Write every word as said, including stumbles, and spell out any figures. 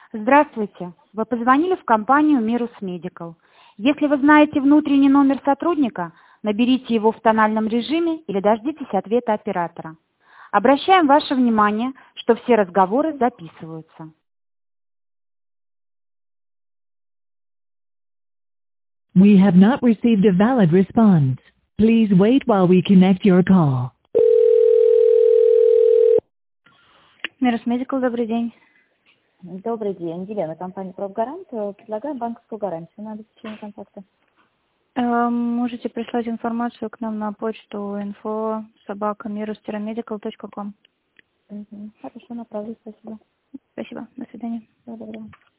Здравствуйте. Вы позвонили в компанию Mirus Medical. Если вы знаете внутренний номер сотрудника, наберите его в тональном режиме или дождитесь ответа оператора. Обращаем ваше внимание, что все разговоры записываются. We have not received a valid response. Please wait while we connect your call. Mirus Medical, добрый день. Добрый день, Елена, компания «Профгарант». Предлагаю банковскую гарантию на обеспечение контакта. Э, Можете прислать информацию к нам на почту info собака mirus medical точка com. Угу. Хорошо, направлю, спасибо. Спасибо. До свидания. Всего доброго.